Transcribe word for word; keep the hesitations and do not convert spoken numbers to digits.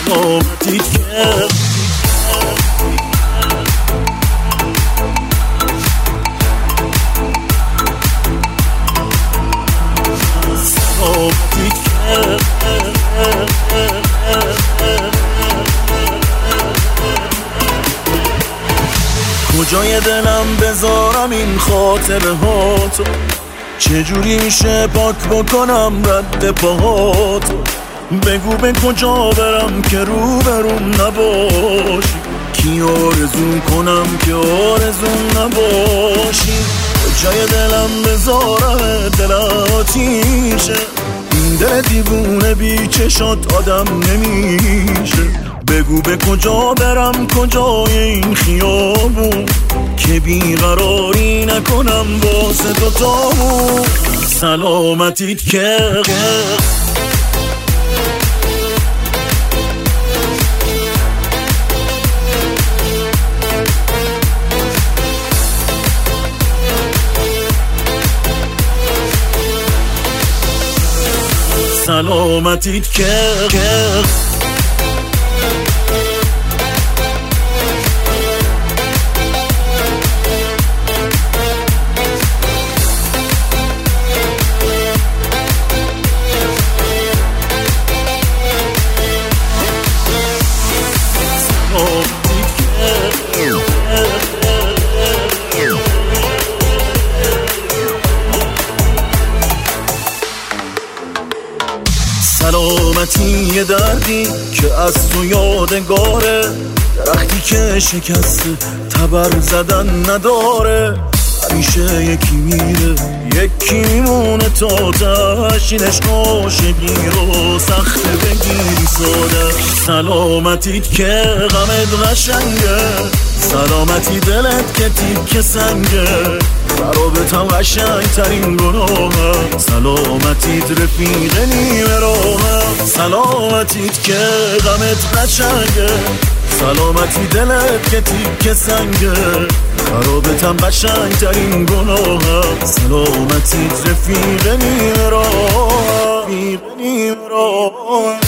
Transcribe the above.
سلامتی که سلامتی که کجای دلم بذارم این خاطره هاتو، چجوری میشه پاک بکنم رد پاهاتو، بگو به کجا برم که رو برون نباشی، کی آرزو کنم که آرزو نباشی. کجای دلم بذارم دل آتیشه، این دل دیوونه بی چشات آدم نمیشه، بگو به کجا برم کجای این خیابون که بیقراری نکنم واسه دوتامون. سلامتیت که سلامتیت که سلامتی یه دردی که از تو یادگاره، درختی که شکسته تبر زدن نداره، همیشه یکی میره یکی میمونه تا تشینش عاشقی رو سخته بگیری ساده. سلامتیت که غمت قشنگه، سلامتی دلت که تیک سنگه، خرابتم قشنگ ترین گناهه، سلامتیت رفیق نیمه راهه. سلامتیت که غمت قشنگه، سلامتی دلت که تیک سنگه، خرابتم قشنگ ترین گناهه، سلامتیت رفیق نیمه راهه.